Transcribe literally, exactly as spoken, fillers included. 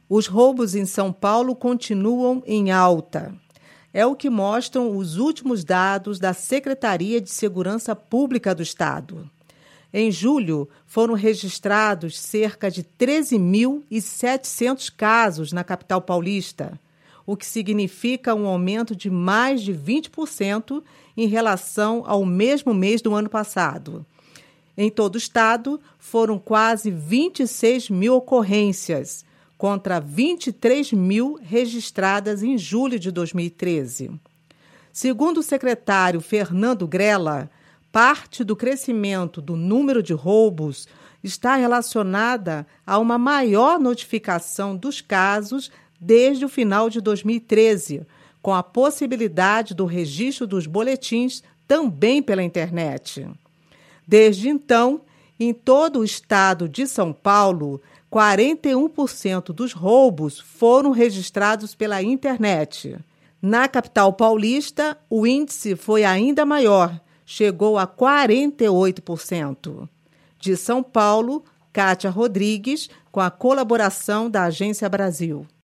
Os roubos em São Paulo continuam em alta. É o que mostram os últimos dados da Secretaria de Segurança Pública do Estado. Em julho, foram registrados cerca de treze mil e setecentos casos na capital paulista, o que significa um aumento de mais de vinte por cento em relação ao mesmo mês do ano passado. Em todo o estado, foram quase vinte e seis mil ocorrências, contra vinte e três mil registradas em julho de dois mil e treze. Segundo o secretário Fernando Grella, parte do crescimento do número de roubos está relacionada a uma maior notificação dos casos desde o final de dois mil e treze, com a possibilidade do registro dos boletins também pela internet. Desde então, em todo o estado de São Paulo, quarenta e um por cento dos roubos foram registrados pela internet. Na capital paulista, o índice foi ainda maior, chegou a quarenta e oito por cento. De São Paulo, Kátia Rodrigues, com a colaboração da Agência Brasil.